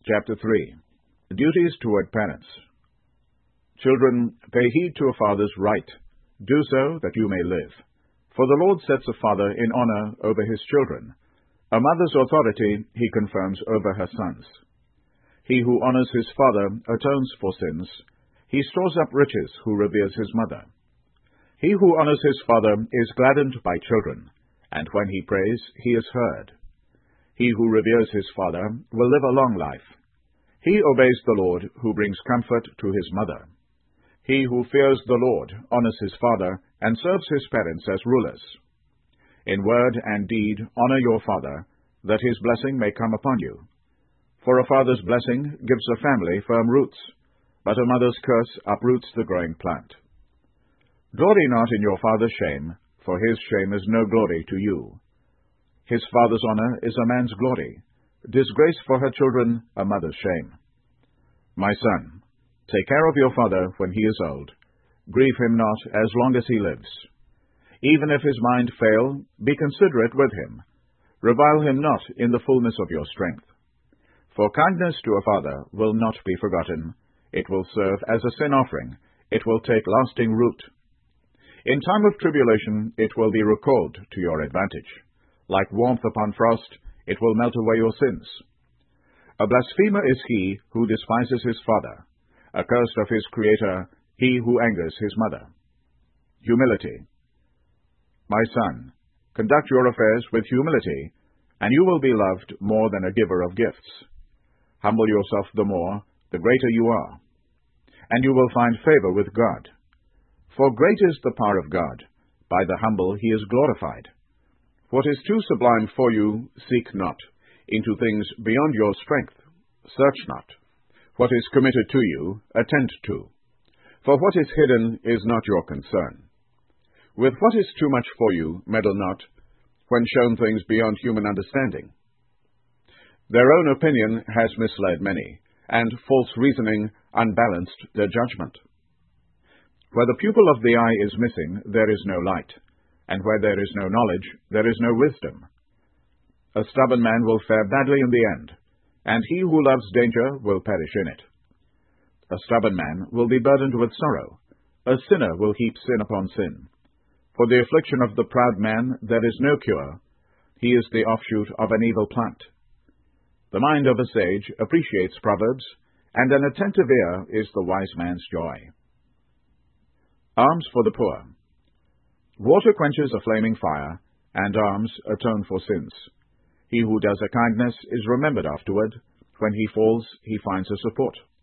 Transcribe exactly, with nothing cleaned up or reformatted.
Chapter three. Duties toward Parents. Children, pay heed to a father's right. Do so that you may live. For the Lord sets a father in honor over his children. A mother's authority he confirms over her sons. He who honors his father atones for sins. He stores up riches who reveres his mother. He who honors his father is gladdened by children, and when he prays, he is heard. He who reveres his father will live a long life. He obeys the Lord, who brings comfort to his mother. He who fears the Lord honors his father and serves his parents as rulers. In word and deed honor your father, that his blessing may come upon you. For a father's blessing gives a family firm roots, but a mother's curse uproots the growing plant. Glory not in your father's shame, for his shame is no glory to you. His father's honor is a man's glory, disgrace for her children a mother's shame. My son, take care of your father when he is old. Grieve him not as long as he lives. Even if his mind fail, be considerate with him. Revile him not in the fullness of your strength. For kindness to a father will not be forgotten. It will serve as a sin offering. It will take lasting root. In time of tribulation it will be recalled to your advantage. Like warmth upon frost, it will melt away your sins. A blasphemer is he who despises his father, accursed of his Creator, he who angers his mother. Humility. My son, conduct your affairs with humility, and you will be loved more than a giver of gifts. Humble yourself the more, the greater you are, and you will find favor with God. For great is the power of God. By the humble he is glorified. What is too sublime for you, seek not. Into things beyond your strength, search not. What is committed to you, attend to. For what is hidden is not your concern. With what is too much for you, meddle not, when shown things beyond human understanding. Their own opinion has misled many, and false reasoning unbalanced their judgment. Where the pupil of the eye is missing, there is no light, and where there is no knowledge, there is no wisdom. A stubborn man will fare badly in the end, and he who loves danger will perish in it. A stubborn man will be burdened with sorrow. A sinner will heap sin upon sin. For the affliction of the proud man there is no cure. He is the offshoot of an evil plant. The mind of a sage appreciates proverbs, and an attentive ear is the wise man's joy. Alms for the poor. Water quenches a flaming fire, and alms atone for sins. He who does a kindness is remembered afterward. When he falls, he finds a support.